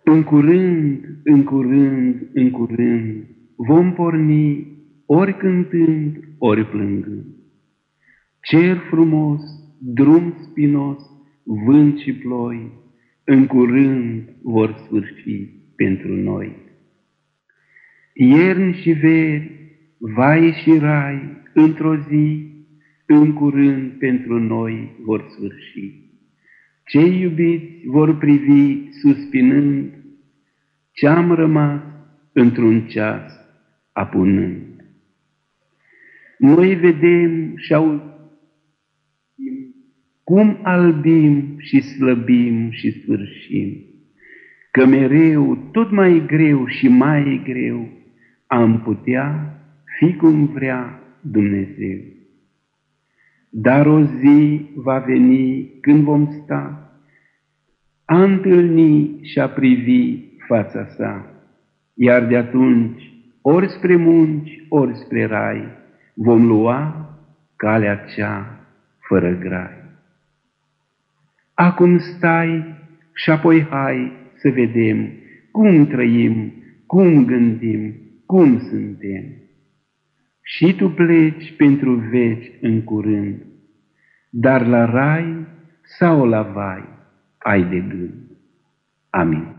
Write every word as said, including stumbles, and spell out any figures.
În curând, în curând, în curând, vom porni, ori cântând, ori plângând. Cer frumos, drum spinos, vânt și ploi, în curând vor sfârși pentru noi. Ierni și veri, vai și rai, într-o zi, în curând pentru noi vor sfârși. Cei iubiți vor privi suspinând ce-am rămas într-un ceas apunând. Noi vedem și auzim cum albim și slăbim și sfârșim, că mereu, tot mai greu și mai greu, am putea fi cum vrea Dumnezeu. Dar o zi va veni când vom sta a întâlni și a privi fața sa, iar de atunci, ori spre munci, ori spre rai, vom lua calea cea fără grai. Acum stai și apoi hai să vedem cum trăim, cum gândim, cum suntem. Și tu pleci pentru veci în curând, dar la rai sau la vai ai de gând. Amin.